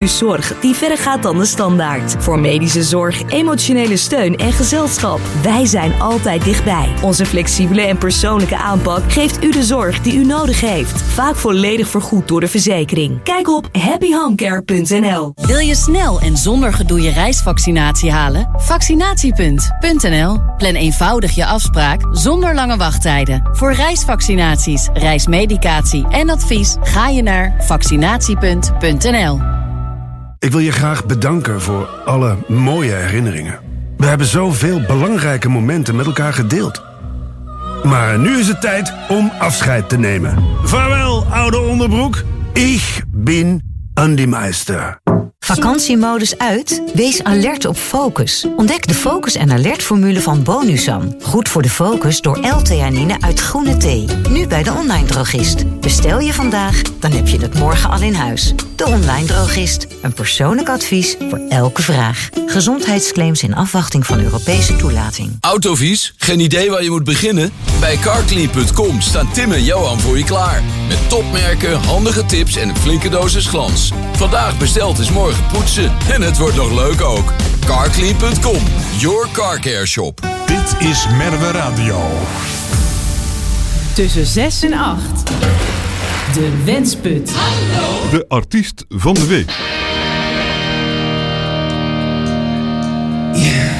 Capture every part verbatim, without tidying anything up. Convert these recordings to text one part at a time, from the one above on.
Zorg die verder gaat dan de standaard. Voor medische zorg, emotionele steun en gezelschap. Wij zijn altijd dichtbij. Onze flexibele en persoonlijke aanpak geeft u de zorg die u nodig heeft. Vaak volledig vergoed door de verzekering. Kijk op happy home care punt n l. Wil je snel en zonder gedoe je reisvaccinatie halen? Vaccinatiepunt punt n l. Plan eenvoudig je afspraak zonder lange wachttijden. Voor reisvaccinaties, reismedicatie en advies ga je naar vaccinatiepunt punt n l. Ik wil je graag bedanken voor alle mooie herinneringen. We hebben zoveel belangrijke momenten met elkaar gedeeld. Maar nu is het tijd om afscheid te nemen. Vaarwel, oude onderbroek. Ik ben Andy Meister. Vakantiemodus uit? Wees alert op Focus. Ontdek de Focus en Alert-formule van Bonusan. Goed voor de focus door L-theanine uit groene thee. Nu bij de online drogist. Bestel je vandaag, dan heb je het morgen al in huis. De online drogist. Een persoonlijk advies voor elke vraag. Gezondheidsclaims in afwachting van Europese toelating. Autovies? Geen idee waar je moet beginnen? Bij carclean punt com staan Tim en Johan voor je klaar. Met topmerken, handige tips en een flinke dosis glans. Vandaag besteld is morgen poetsen. En het wordt nog leuk ook. carclean punt com, your car care shop. Dit is Merwe Radio. Tussen zes en acht. De Wensput. Hallo. De artiest van de week. Yeah.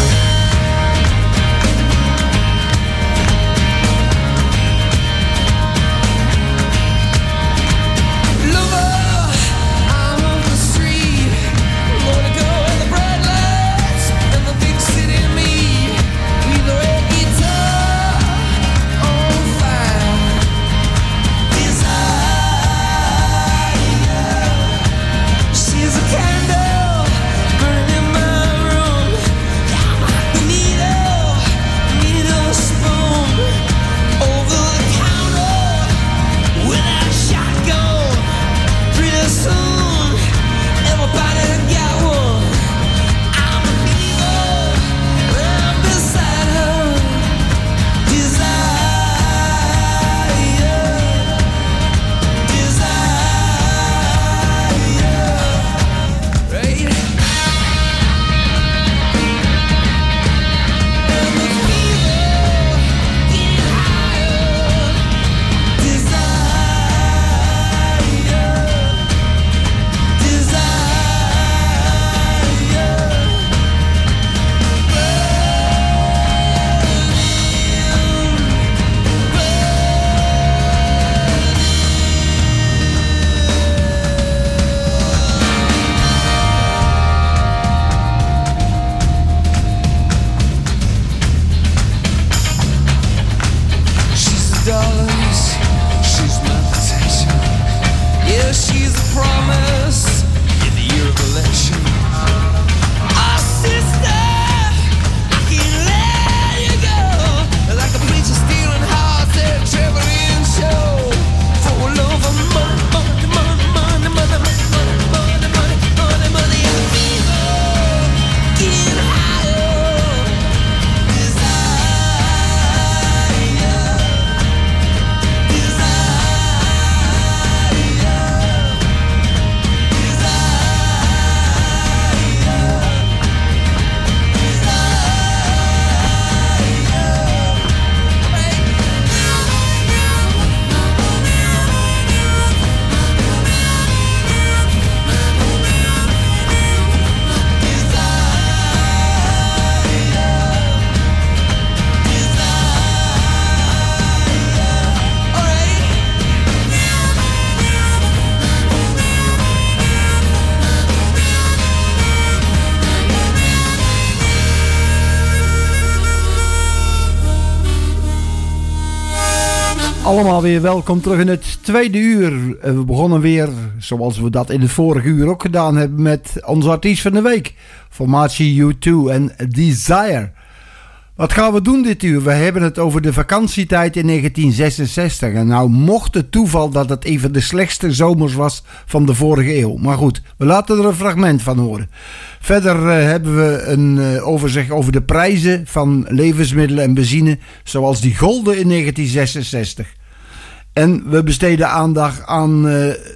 Allemaal weer welkom terug in het tweede uur. We begonnen weer, zoals we dat in het vorige uur ook gedaan hebben, met onze artiest van de week. Formatie U twee en Desire. Wat gaan we doen dit uur? We hebben het over de vakantietijd in negentien zesenzestig. En nou mocht het toeval dat het een van de slechtste zomers was van de vorige eeuw. Maar goed, we laten er een fragment van horen. Verder uh, hebben we een uh, overzicht over de prijzen van levensmiddelen en benzine, zoals die golden in negentien zesenzestig. En we besteden aandacht aan uh,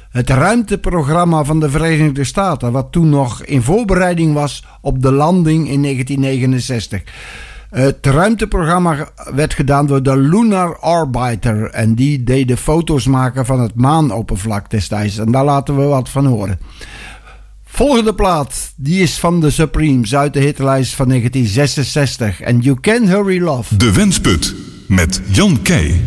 Het ruimteprogramma van de Verenigde Staten, wat toen nog in voorbereiding was op de landing in negentien negenenzestig. Het ruimteprogramma werd gedaan door de Lunar Orbiter en die deden foto's maken van het maanoppervlak destijds. En daar laten we wat van horen. Volgende plaat, die is van de Supremes uit de hitlijst van negentien zesenzestig. En You Can Hurry Love. De Wensput met Jan Keij.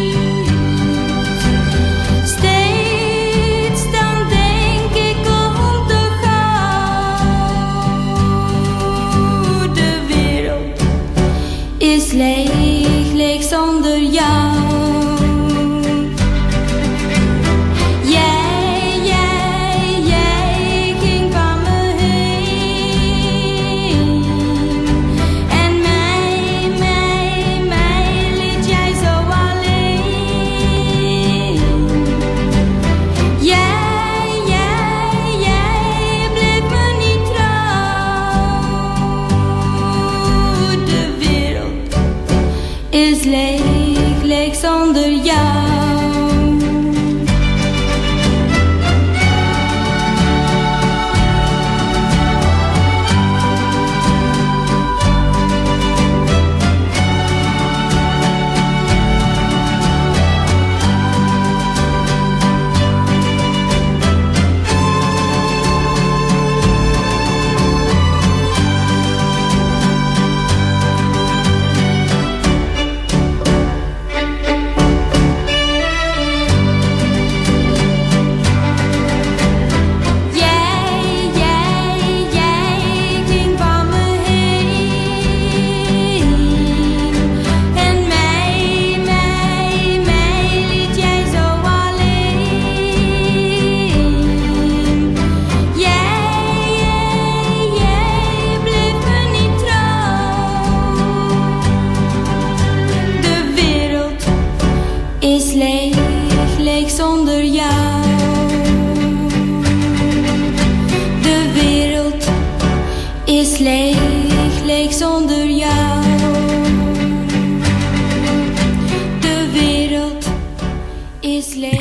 Steeds dan denk ik om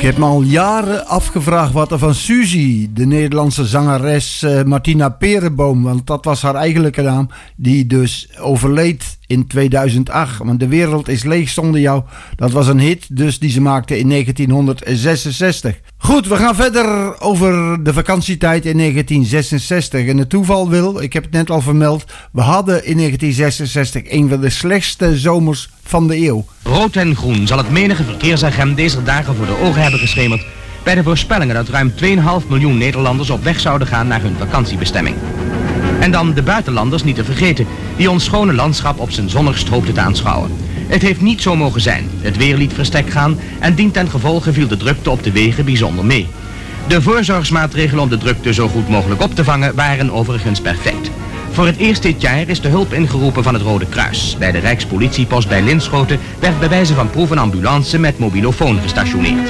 heb me al jaren afgevraagd wat er van Suzy, de Nederlandse zangeres uh, Martina Perenboom, want dat was haar eigenlijke naam, die dus overleed in tweeduizend acht. Want De Wereld is Leeg Zonder Jou, dat was een hit dus die ze maakte in negentienhonderdzesenzestig. Goed, we gaan verder over de vakantietijd in negentien zesenzestig. En het toeval wil, ik heb het net al vermeld, we hadden in negentien zesenzestig een van de slechtste zomers van de eeuw. Rood en groen zal het menige verkeersagent deze dagen voor de ogen hebben geschemerd bij de voorspellingen dat ruim twee komma vijf miljoen Nederlanders op weg zouden gaan naar hun vakantiebestemming. En dan de buitenlanders niet te vergeten, die ons schone landschap op zijn zonnigst hoopten te aanschouwen. Het heeft niet zo mogen zijn. Het weer liet verstek gaan en dien ten gevolge viel de drukte op de wegen bijzonder mee. De voorzorgsmaatregelen om de drukte zo goed mogelijk op te vangen waren overigens perfect. Voor het eerst dit jaar is de hulp ingeroepen van het Rode Kruis. Bij de Rijkspolitiepost bij Linschoten werd bij wijze van proef een ambulance met mobilofoon gestationeerd.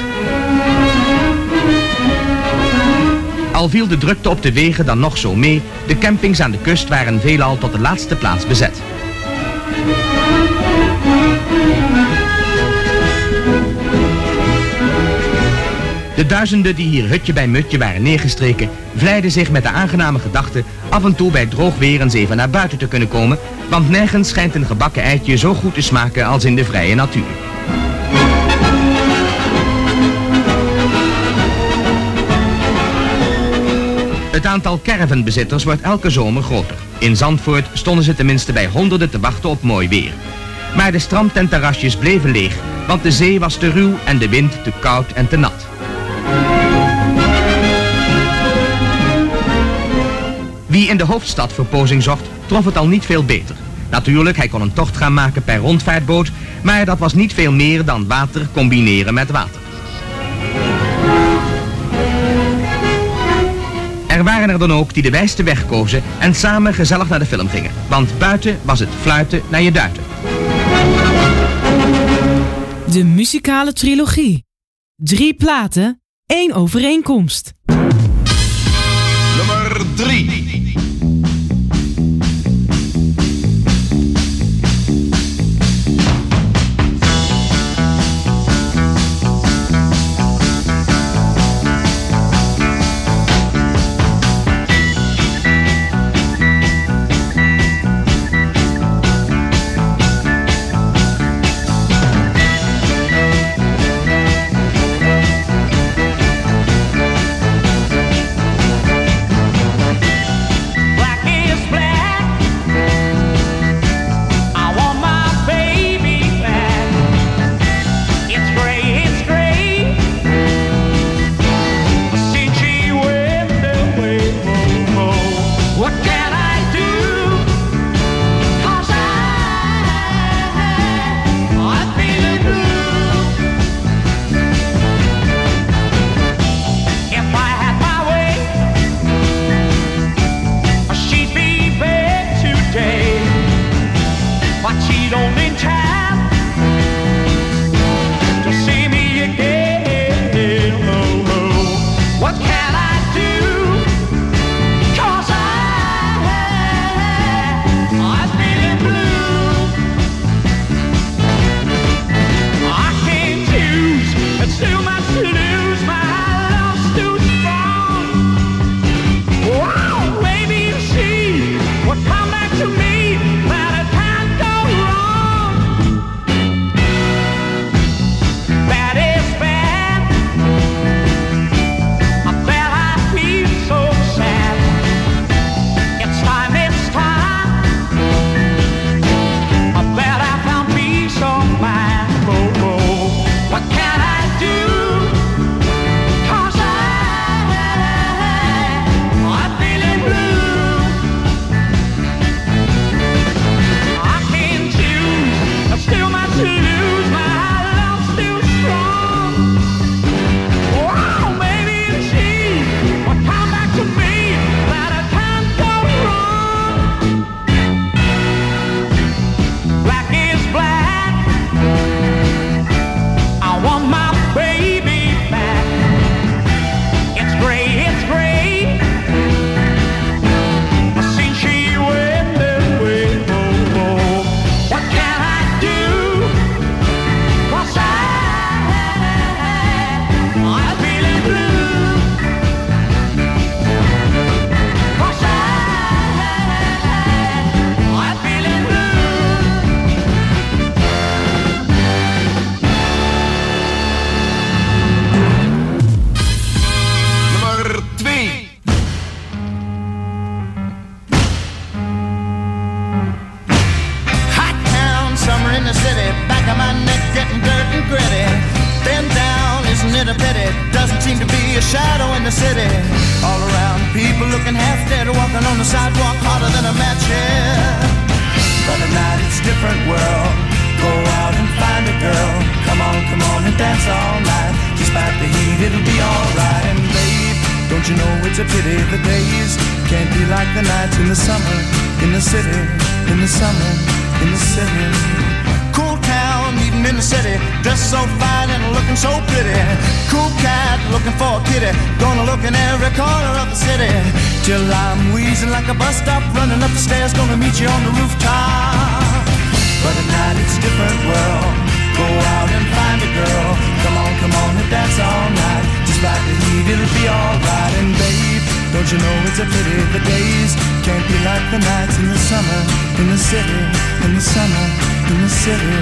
Al viel de drukte op de wegen dan nog zo mee, de campings aan de kust waren veelal tot de laatste plaats bezet. De duizenden die hier hutje bij mutje waren neergestreken, vleiden zich met de aangename gedachte af en toe bij droog weer eens even naar buiten te kunnen komen, want nergens schijnt een gebakken eitje zo goed te smaken als in de vrije natuur. Het aantal caravanbezitters wordt elke zomer groter. In Zandvoort stonden ze tenminste bij honderden te wachten op mooi weer. Maar de strand en terrasjes bleven leeg, want de zee was te ruw en de wind te koud en te nat. Wie in de hoofdstad verpozing zocht, trof het al niet veel beter. Natuurlijk, hij kon een tocht gaan maken per rondvaartboot, maar dat was niet veel meer dan water combineren met water. Er waren er dan ook die de wijste weg kozen en samen gezellig naar de film gingen. Want buiten was het fluiten naar je duiten. De muzikale trilogie. Drie platen, één overeenkomst. Nummer drie. the city. All around, people looking half dead, walking on the sidewalk harder than a match head. But at night it's a different world. Go out and find a girl. Come on, come on and dance all night. Despite the heat, it'll be alright. And babe, don't you know it's a pity the days can't be like the nights in the summer, in the city, in the summer, in the city. Cool town, meeting in the city, dressed so fine and looking so pretty. Cool cat, looking for a kitty, gonna look in every corner of the city. Till I'm wheezing like a bus stop, running up the stairs, gonna meet you on the rooftop. But at night it's a different world. Go out and find a girl. Come on, come on and dance all night. Despite the heat, it'll be alright. And babe, don't you know it's a pity the days can't be like the nights in the summer, in the city, in the summer, in the city.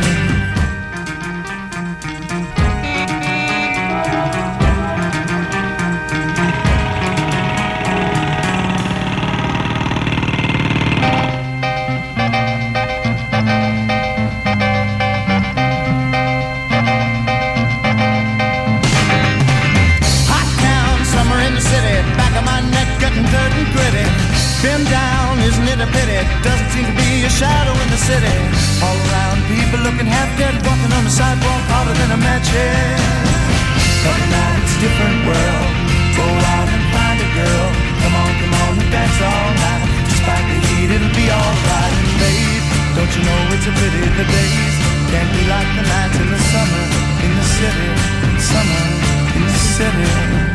Been down, isn't it a pity? Doesn't seem to be a shadow in the city. All around, people looking half dead, walking on the sidewalk harder than a match head. But now it's a different world. Go out and find a girl. Come on, come on and dance all night. Despite the heat, it'll be alright. And babe, don't you know it's a pity the days can't be like the nights in the summer, in the city, summer, in the city.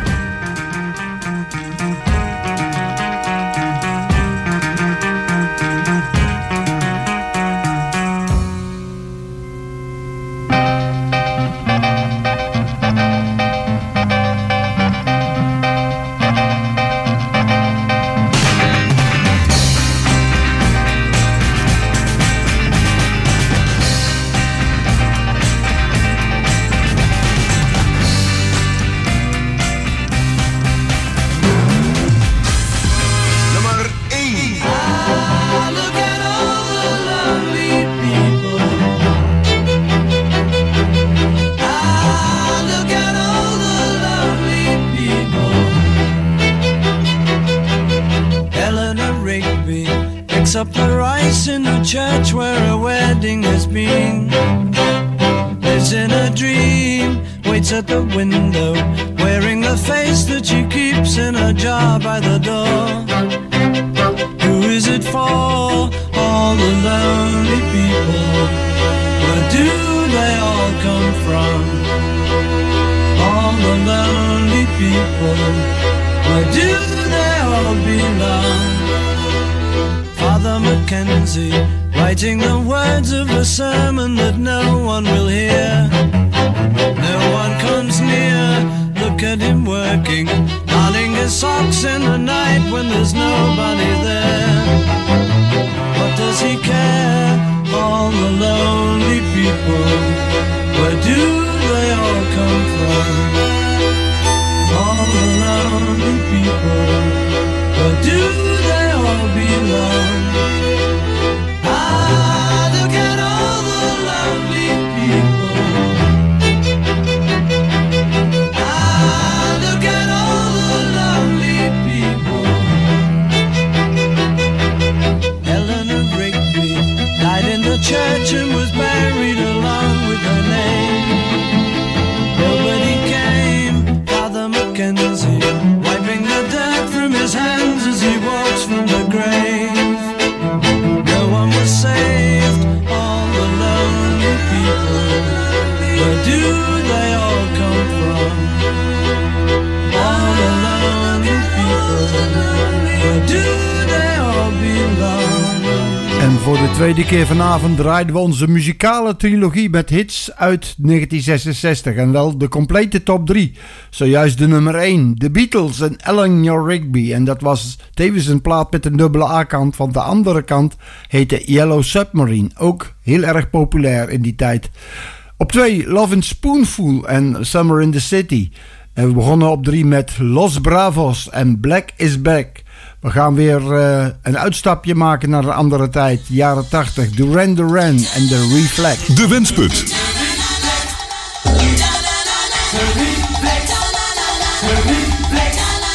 Up the rice in the church where a wedding has been. Lives in a dream, waits at the window, wearing the face that she keeps in a jar by the door. Who is it for? All the lonely people. Where do they all come from? All the lonely people. Where do they all belong? Father Mackenzie, writing the words of a sermon that no one will hear. No one comes near, look at him working, darning his socks in the night when there's nobody there. What does he care? All the lonely people, where do they all come from? All the lonely people, where do they all belong? Church and was buried along with her name. Nobody came, Father Mackenzie, wiping the dirt from his hands as he walks from the grave. No one was saved, all the lonely people. Where do they all come from? All the lonely people. Where do they all belong? En voor de tweede keer vanavond draaiden we onze muzikale trilogie met hits uit negentien zesenzestig. En wel de complete top drie. Zojuist de nummer één, The Beatles en Eleanor Rigby. En dat was tevens een plaat met een dubbele A-kant. Want de andere kant heette Yellow Submarine. Ook heel erg populair in die tijd. Op twee, Love and Spoonful en Summer in the City. En we begonnen op drie met Los Bravos en Black is Back. We gaan weer uh, een uitstapje maken naar een andere tijd. Jaren tachtig. Duran Duran en The Reflect. De Wensput. The Reflect. The Reflect.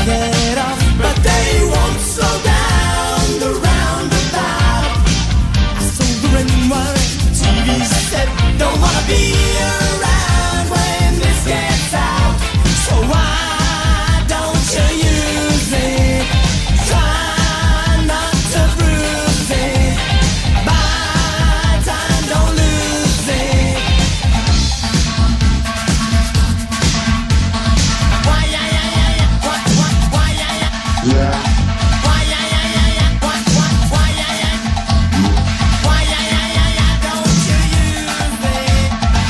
get off, but they won't slow down the roundabout. I sold the red T V set, don't wanna be around when this gets out. So why don't you use it? Try not to bruise it. Buy time, don't lose it. Why yeah yeah yeah yeah? What what why yeah yeah? Yeah. Why yeah yeah yeah yeah? What what why yeah yeah? Why yeah yeah yeah yeah? Don't you use it?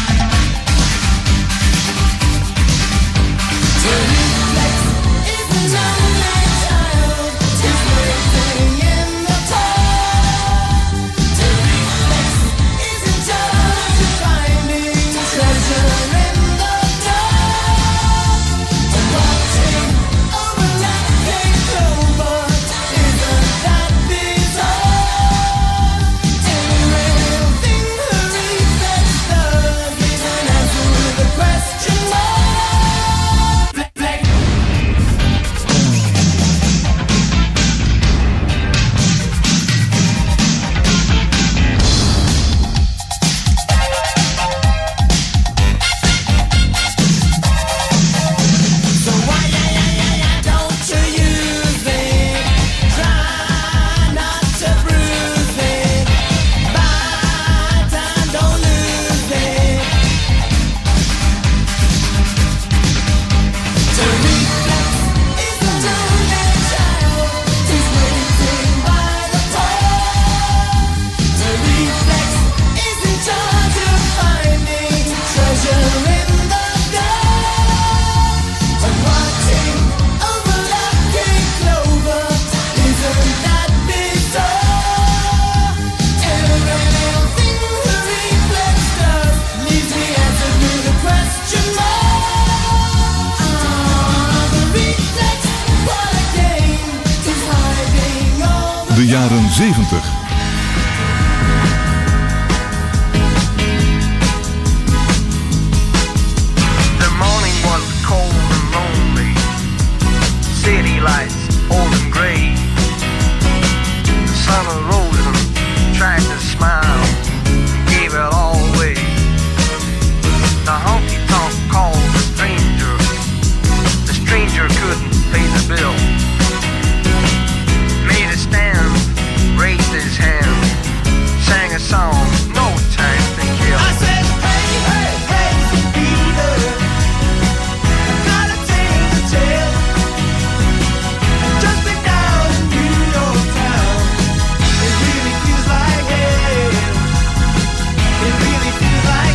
To reflex is an only child, is waiting in the dark. To reflex is in charge of finding treasure in the dark. To watching overlapping clover, isn't that bizarre? Any real thing the reflex does is an answer to the question mark. Flick, flick. So why yeah yeah yeah yeah? Don't you use it? Try not to bruise it. Buy time, don't lose it. To reflex is an only child, is waiting by the door. To reflex is in charge of finding treasure in the dark. And watching overlapping clover, isn't that bizarre? Every little thing the reflex does leaves the answer to the question mark. Ah, the reflex, what a game, is hiding all the De jaren zeventig. The morning was cold and lonely. City lights old and gray. The sun arose and tried to smile, gave it all away. The honky tonk called the stranger. The stranger couldn't pay the bill. Made a stand, raised his hand, sang a song, no time to kill. I said, hey, hey, hey, Peter, I got a tale to tell. Just been down in New York town. It really feels like hell. It really feels like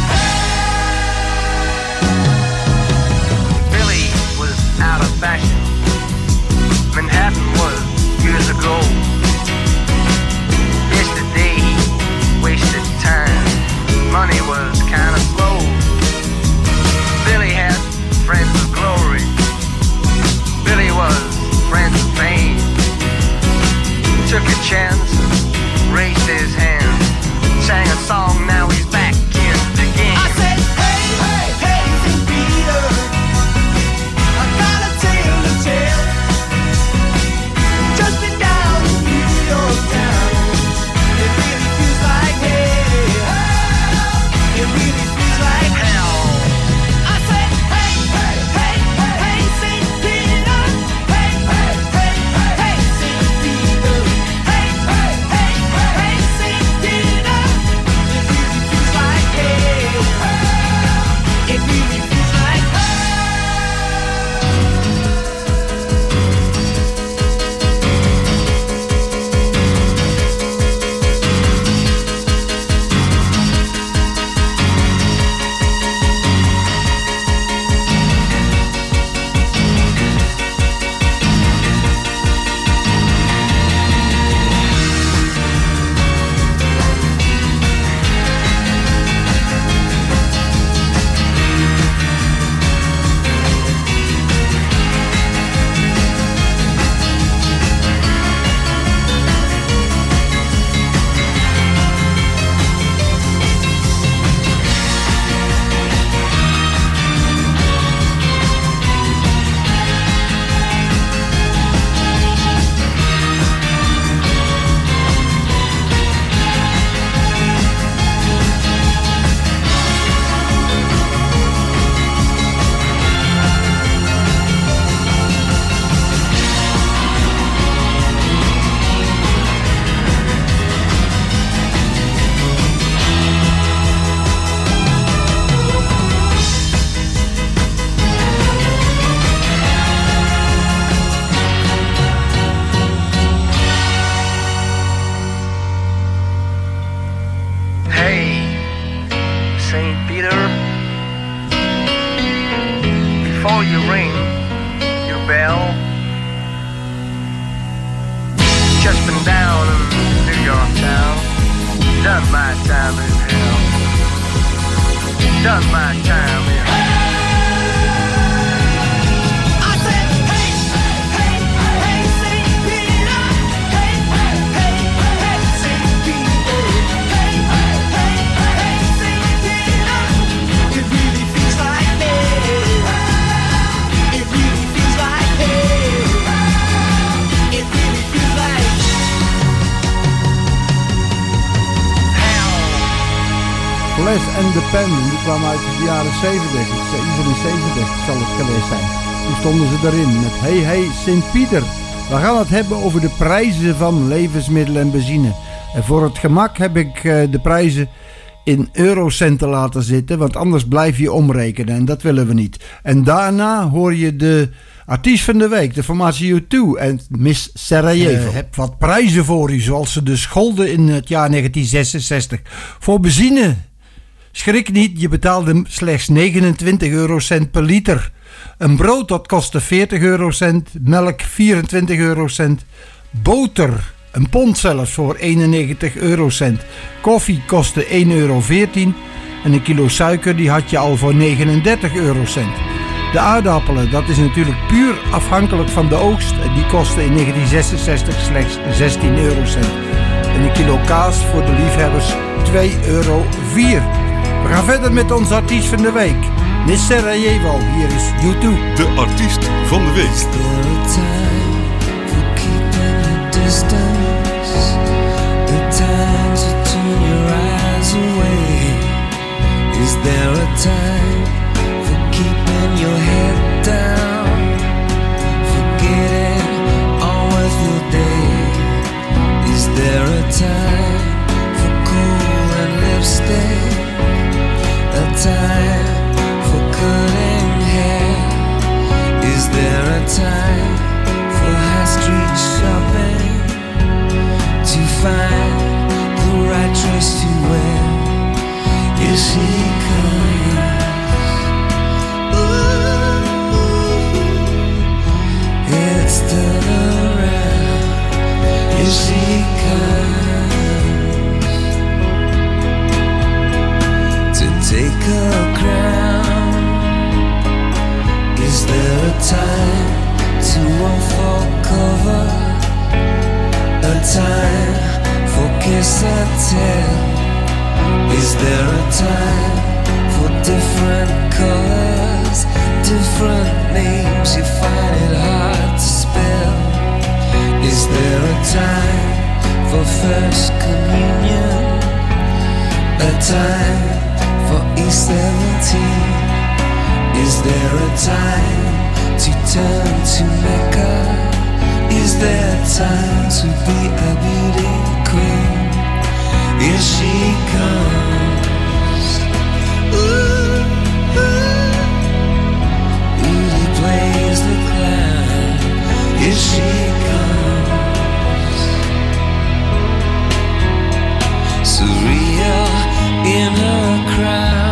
Billy was out of fashion. Manhattan was years ago. Yesterday he wasted time. Money was kinda slow. Billy had friends of glory. Billy was friends of pain. Took a chance, raised his hand, sang a song, now he's back in the game. I said, hey, hey, hey, Peter, I got a tale to tell. Just been down in New York town. It really feels like hell. It really feels like Hell. I said, hey, hey, hey, hey, Saint Peter. Hey, hey, hey, hey, Saint Peter. Hey, hey, hey, hey, Saint Peter. It really feels just been down in New York town. Done my time in hell. Done my time in hell. Flash and the Pen, die kwam uit de jaren zeventig, zevenenzeventig zal het geweest zijn. Toen stonden ze erin met Hey Hey Sint-Pieter. We gaan het hebben over de prijzen van levensmiddelen en benzine. En voor het gemak heb ik de prijzen in eurocenten laten zitten, want anders blijf je omrekenen en dat willen we niet. En daarna hoor je de artiest van de week, de formatie U twee en Miss Sarajevo. Ik heb wat prijzen voor u, zoals ze dus golden in het jaar negentien zesenzestig. Voor benzine, schrik niet, je betaalde slechts negenentwintig eurocent per liter. Een brood dat kostte veertig eurocent, melk vierentwintig eurocent, boter, een pond zelfs voor eenennegentig eurocent. Koffie kostte één euro veertien en een kilo suiker die had je al voor negenendertig eurocent. De aardappelen, dat is natuurlijk puur afhankelijk van de oogst. Die kostte in negentien zesenzestig slechts zestien eurocent. En een kilo kaas voor de liefhebbers twee euro vier. We gaan verder met onze artiest van de week. Miss Sarajevo, hier is U twee. De artiest van de week. Is there a time for keeping your head down, forgetting all of your day? Is there a time for cool and lipstick, a time for cutting hair? Is there a time for high street shopping to find the right dress to wear? Here she comes, ooh, it's turn around. Here she comes to take her crown. Is there a time to unfold cover, a time for kiss and tell? Is there a time for different colors, different names you find it hard to spell? Is there a time for first communion, a time for E seventeen? Is there a time to turn to Mecca? Is there time to be a beauty queen? Here she comes, ooh, ooh, Rudy plays the clown. Here she comes, surreal in her crown.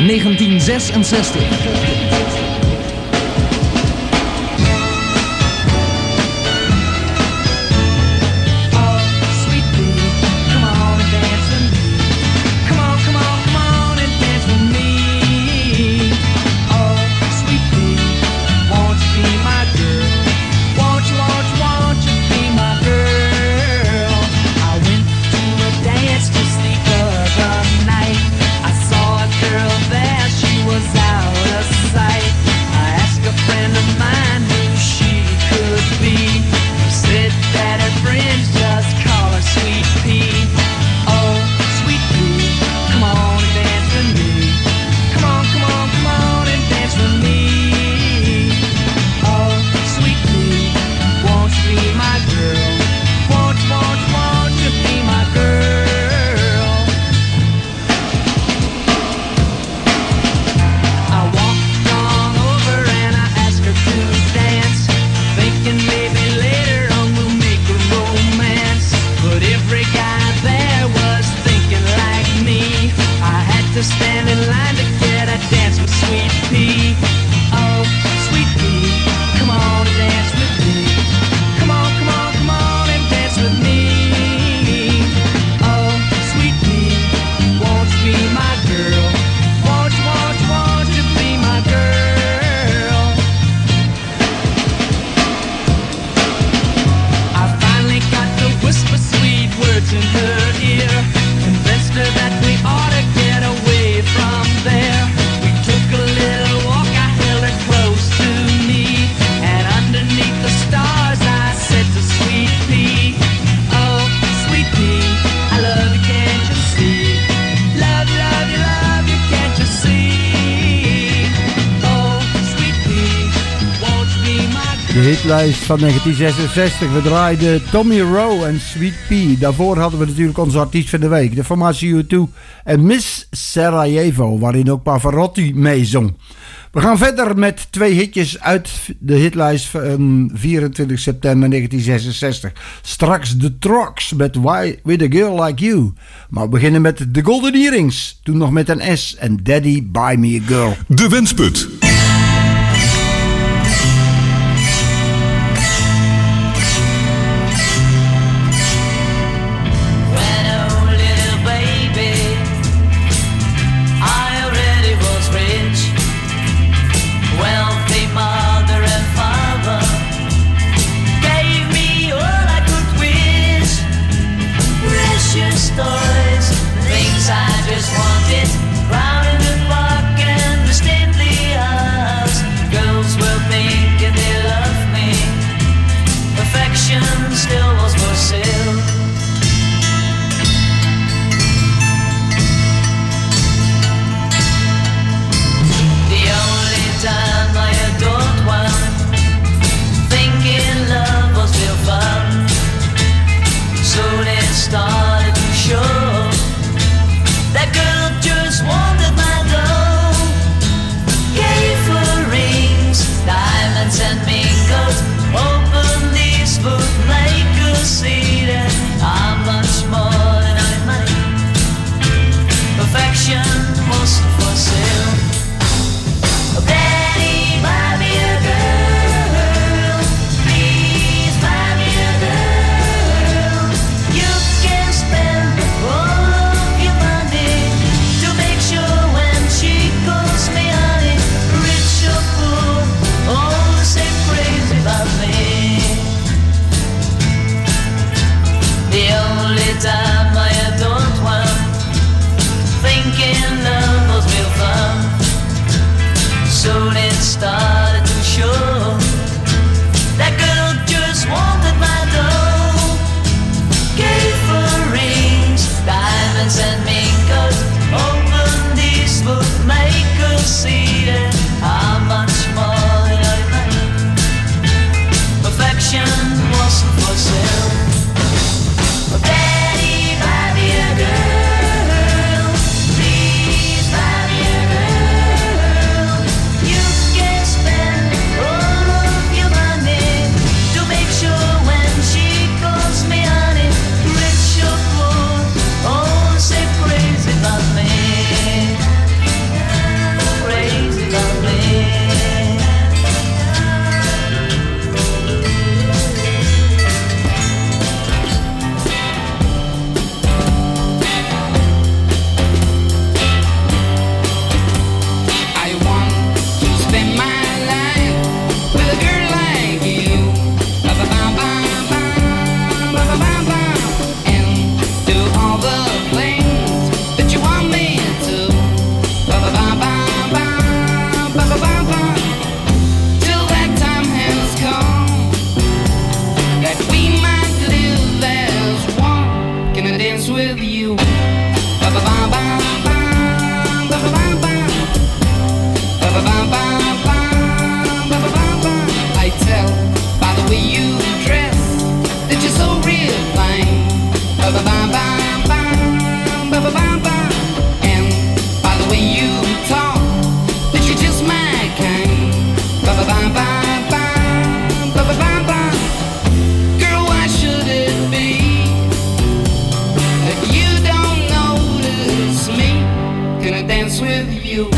negentien zesenzestig. Hitlijst van negentien zesenzestig. We draaiden Tommy Rowe en Sweet Pea. Daarvoor hadden we natuurlijk onze artiest van de week, de formatie U twee en Miss Sarajevo, waarin ook Pavarotti meezong. We gaan verder met twee hitjes uit de hitlijst van vierentwintig september negentien zesenzestig. Straks The Trucks met Why With A Girl Like You. Maar we beginnen met The Golden Earrings, toen nog met een S, en Daddy Buy Me A Girl. De Wensput.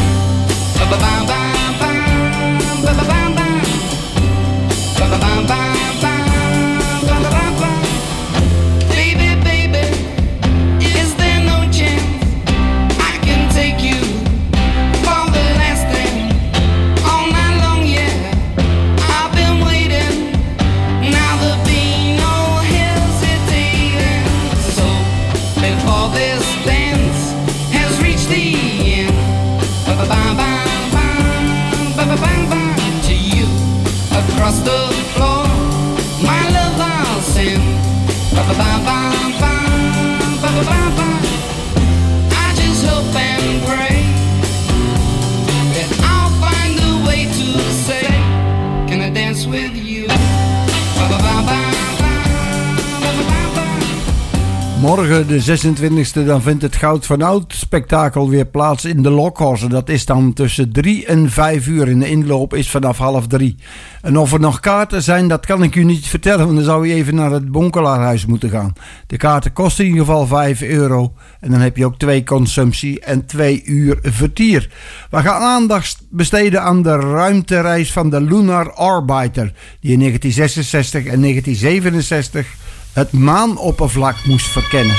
Morgen de zesentwintigste dan vindt het Goud van Oud spektakel weer plaats in de Lokhorst. Dat is dan tussen drie en vijf uur en de inloop is vanaf half drie. En of er nog kaarten zijn, dat kan ik u niet vertellen, want dan zou je even naar het Bonkelaarhuis moeten gaan. De kaarten kosten in ieder geval vijf euro en dan heb je ook twee consumptie en twee uur vertier. We gaan aandacht besteden aan de ruimtereis van de Lunar Orbiter, die in negentien zesenzestig en negentien zevenenzestig het maanoppervlak moest verkennen.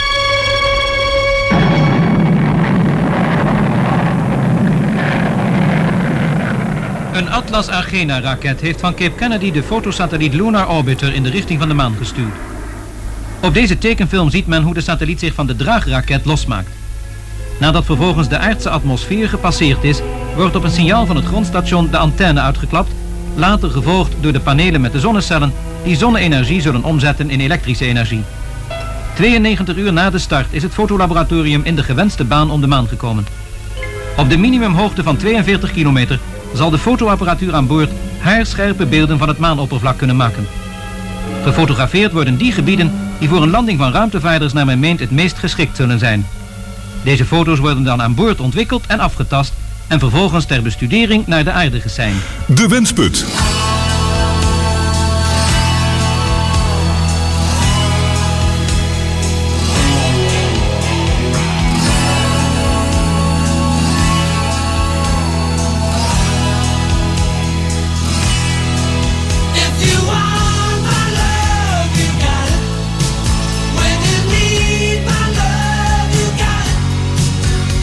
Een Atlas Agena-raket heeft van Cape Kennedy de fotosatelliet Lunar Orbiter in de richting van de maan gestuurd. Op deze tekenfilm ziet men hoe de satelliet zich van de draagraket losmaakt. Nadat vervolgens de aardse atmosfeer gepasseerd is, wordt op een signaal van het grondstation de antenne uitgeklapt, later gevolgd door de panelen met de zonnecellen die zonne-energie zullen omzetten in elektrische energie. tweeënnegentig uur na de start is het fotolaboratorium in de gewenste baan om de maan gekomen. Op de minimumhoogte van tweeënveertig kilometer zal de fotoapparatuur aan boord haarscherpe beelden van het maanoppervlak kunnen maken. Gefotografeerd worden die gebieden die voor een landing van ruimtevaarders naar men meent het meest geschikt zullen zijn. Deze foto's worden dan aan boord ontwikkeld en afgetast en vervolgens ter bestudering naar de aarde geseind. De Wensput.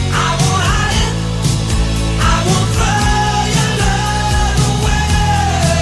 I won't throw your love away.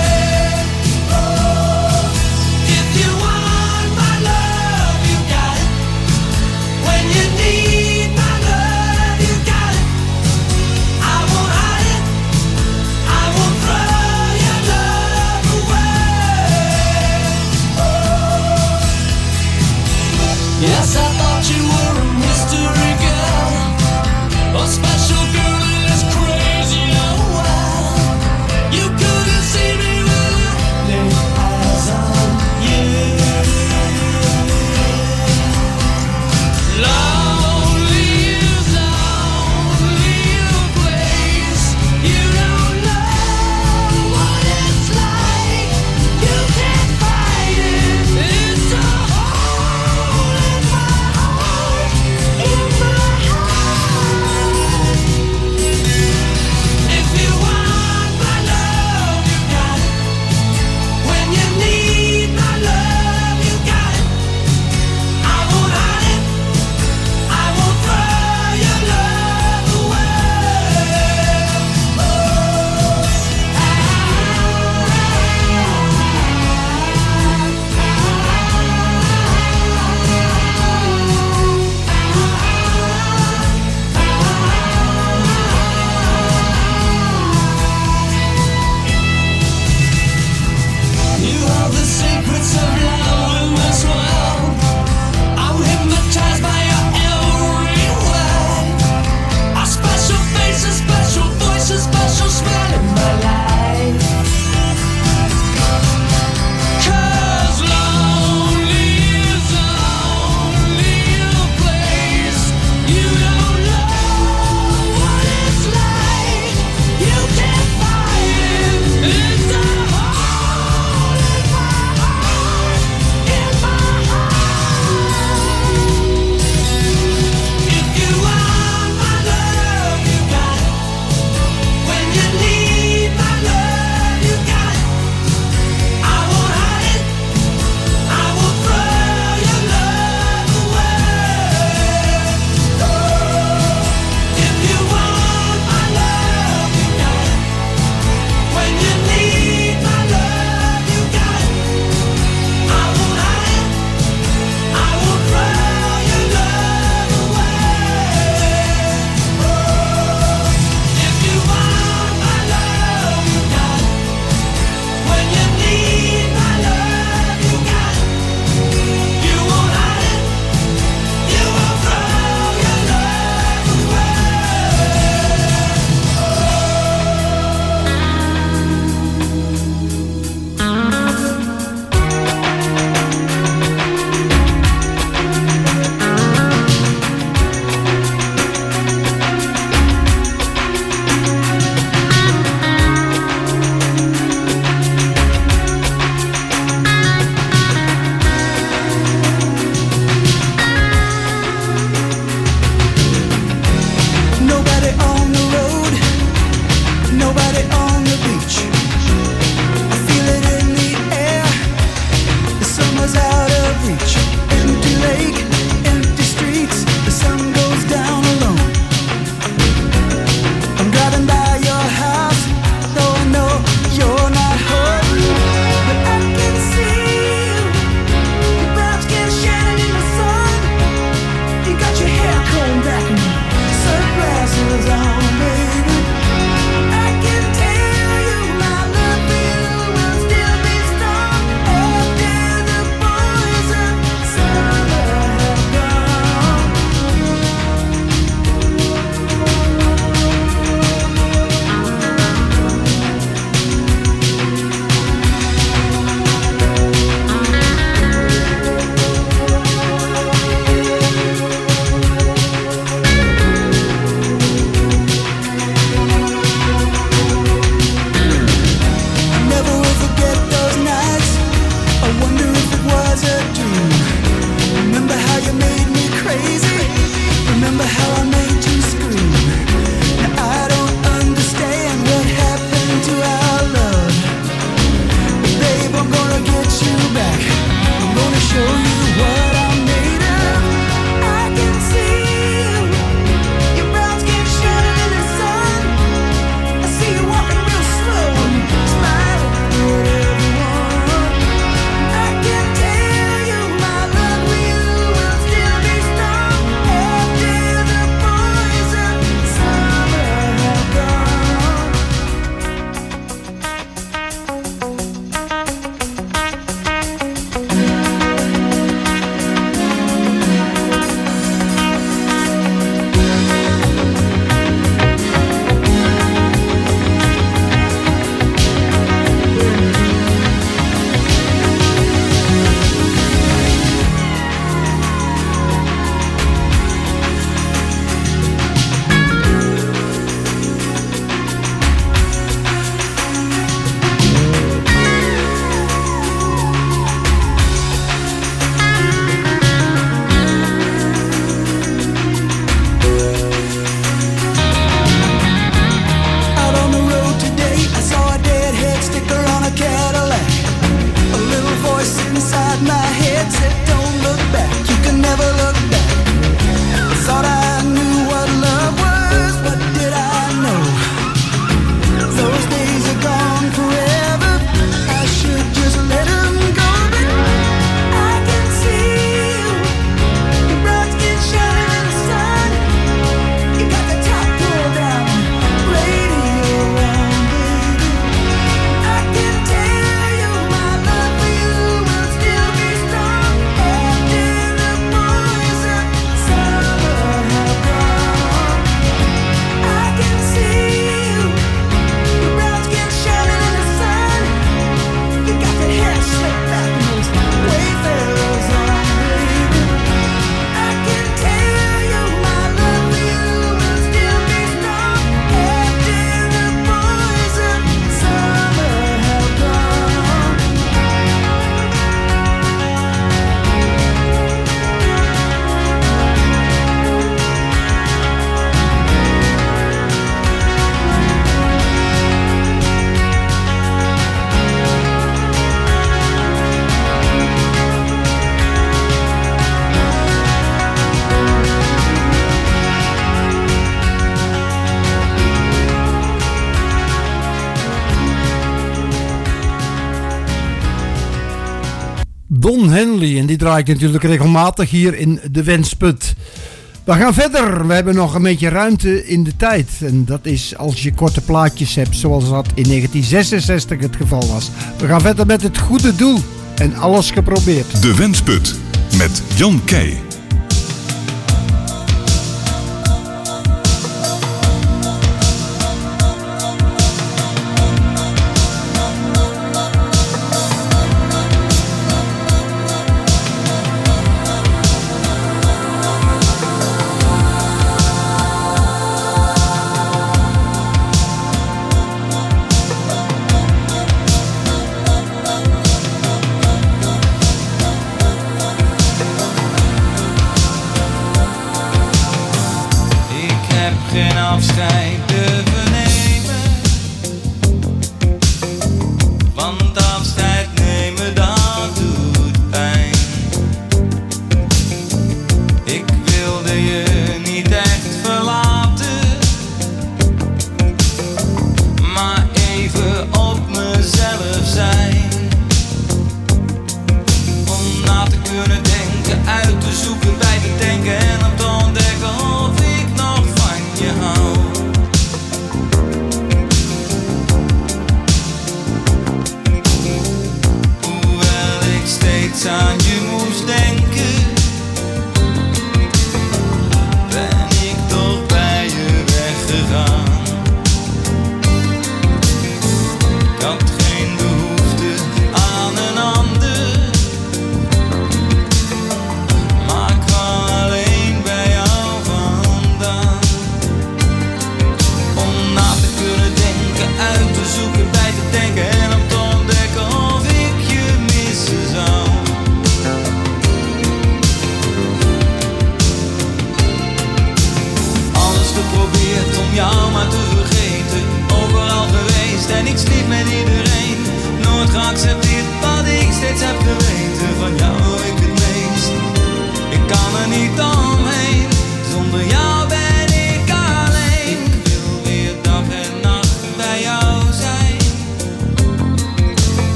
Don Henley. En die draai ik natuurlijk regelmatig hier in de Wensput. We gaan verder. We hebben nog een beetje ruimte in de tijd. En dat is als je korte plaatjes hebt, zoals dat in negentien zesenzestig het geval was. We gaan verder met het goede doel. En alles geprobeerd. De Wensput met Jan Keij.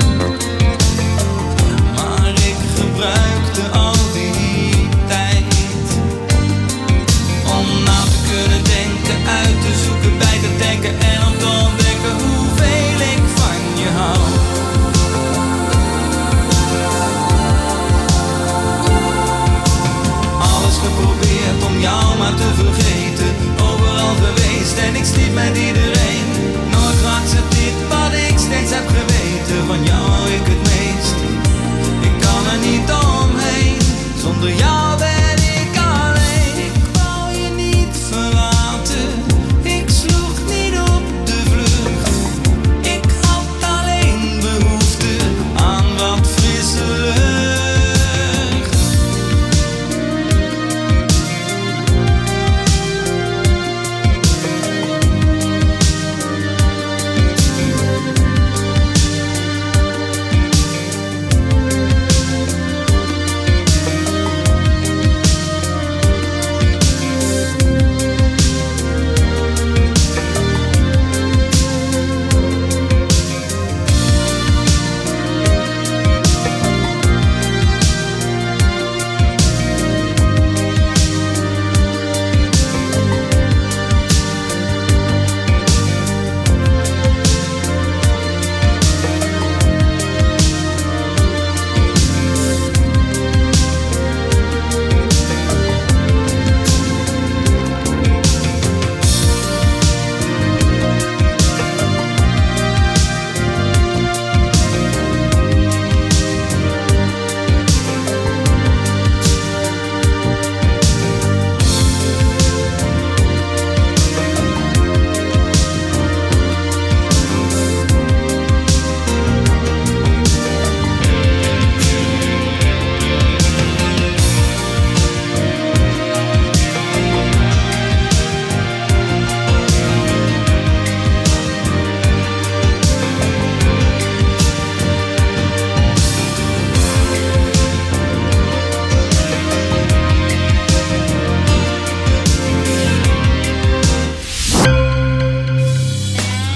Gebruikte al die tijd.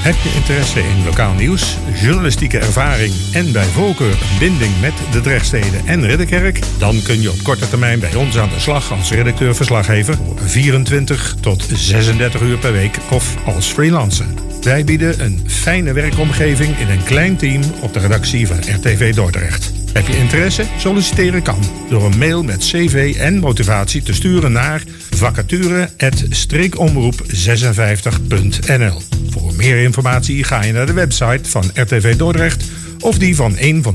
Heb je interesse in lokaal nieuws, journalistieke ervaring en bij voorkeur een binding met de Drechtsteden en Ridderkerk? Dan kun je op korte termijn bij ons aan de slag als redacteur-verslaggever voor vierentwintig tot zesendertig uur per week of als freelancer. Wij bieden een fijne werkomgeving in een klein team op de redactie van R T V Dordrecht. Heb je interesse? Solliciteren kan door een mail met cv en motivatie te sturen naar vacature apenstaartje streekomroep zesenvijftig punt n l. Voor meer informatie ga je naar de website van R T V Dordrecht of die van een van